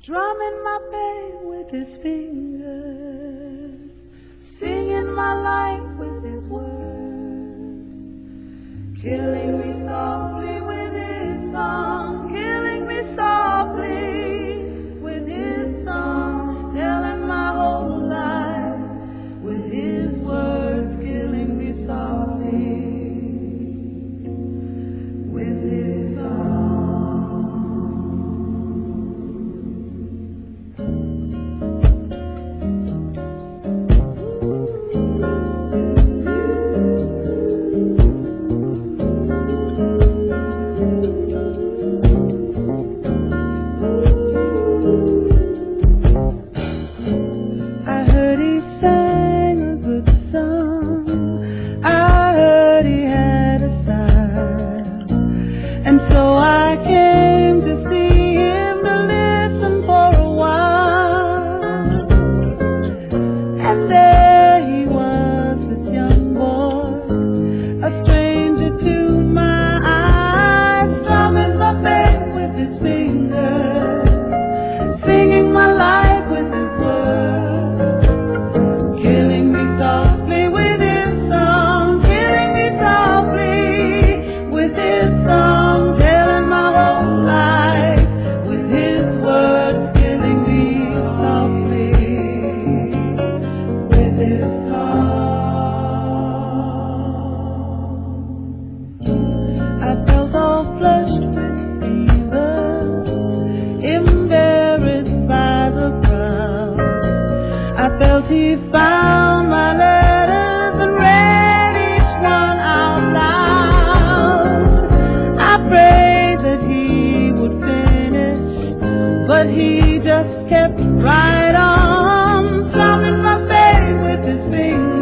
Drumming my pain with his fingers, singing my life with his words, killing me softly with his song, killing me softly with his song, telling my whole life with his words, killing me softly with his song. And so I came to see him, to listen for a while. And there he was, this young boy, a stranger to my eyes, strumming my bass with his fingers, singing my life with his words, killing me softly with his song, killing me softly with his song. I felt he found my letters and read each one out loud. I prayed that he would finish, but he just kept right on, strumming my bass with his fingers.